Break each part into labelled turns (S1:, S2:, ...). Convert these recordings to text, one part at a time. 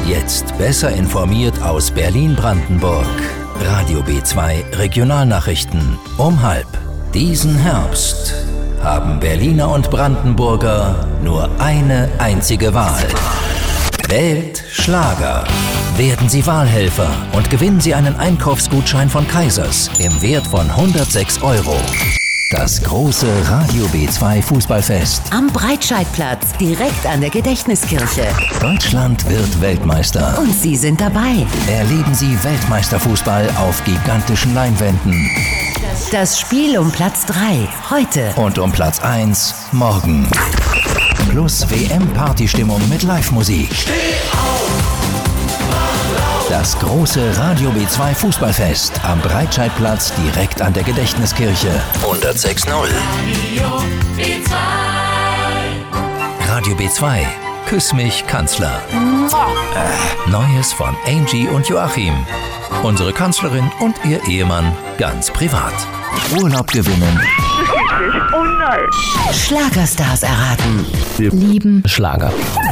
S1: Jetzt besser informiert aus Berlin-Brandenburg. Radio B2 Regionalnachrichten um 12:30. Diesen Herbst haben Berliner und Brandenburger nur eine einzige Wahl. Wählt Schlager. Werden Sie Wahlhelfer und gewinnen Sie einen Einkaufsgutschein von Kaisers im Wert von 106 €. Das große Radio B2 Fußballfest
S2: am Breitscheidplatz, direkt an der Gedächtniskirche.
S1: Deutschland wird Weltmeister.
S2: Und Sie sind dabei.
S1: Erleben Sie Weltmeisterfußball auf gigantischen Leinwänden.
S2: Das Spiel um Platz 3 heute.
S1: Und um Platz 1 morgen. Plus WM-Partystimmung mit Live-Musik. Das große Radio B2 Fußballfest am Breitscheidplatz direkt an der Gedächtniskirche. 106.0. Radio B2. Küss mich, Kanzler. Neues von Angie und Joachim. Unsere Kanzlerin und ihr Ehemann ganz privat. Urlaub gewinnen.
S3: Oh nein.
S2: Schlagerstars erraten.
S4: Wir lieben Schlager.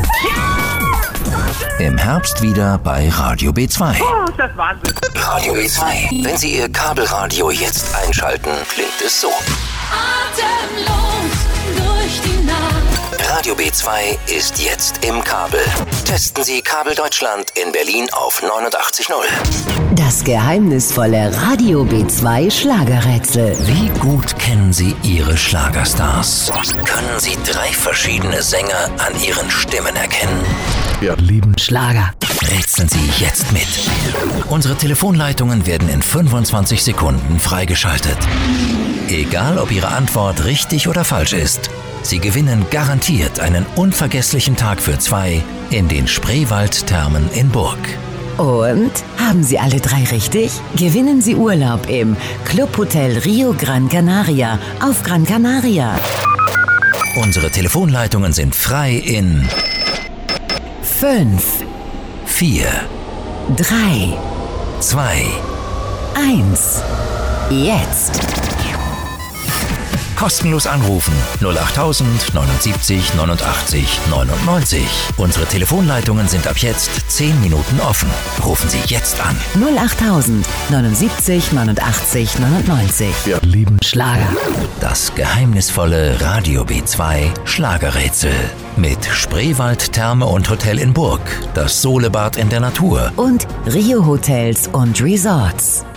S1: Im Herbst wieder bei Radio B2.
S3: Oh, ist das Wahnsinn.
S1: Radio B2. Wenn Sie Ihr Kabelradio jetzt einschalten, klingt es so.
S5: Atemlos durch die Nacht.
S1: Radio B2 ist jetzt im Kabel. Testen Sie Kabel Deutschland in Berlin auf 89.0.
S2: Das geheimnisvolle Radio B2 Schlagerrätsel.
S1: Wie gut kennen Sie Ihre Schlagerstars? Können Sie 3 verschiedene Sänger an ihren Stimmen erkennen?
S4: Wir lieben Schlager.
S1: Rätseln Sie jetzt mit. Unsere Telefonleitungen werden in 25 Sekunden freigeschaltet. Egal, ob Ihre Antwort richtig oder falsch ist, Sie gewinnen garantiert einen unvergesslichen Tag für 2 in den Spreewald-Thermen in Burg.
S2: Und? Haben Sie alle 3 richtig? Gewinnen Sie Urlaub im Clubhotel Rio Gran Canaria auf Gran Canaria.
S1: Unsere Telefonleitungen sind frei in
S2: 5,
S1: 4,
S2: 3,
S1: 2,
S2: 1. Jetzt.
S1: Kostenlos anrufen 08000 79 89 99. Unsere Telefonleitungen sind ab jetzt 10 Minuten offen. Rufen Sie jetzt an.
S2: 08000 79 89 99.
S4: Wir lieben Schlager.
S1: Das geheimnisvolle Radio B2 Schlagerrätsel. Mit Spreewald Therme und Hotel in Burg, das Solebad in der Natur
S2: Und Rio Hotels und Resorts.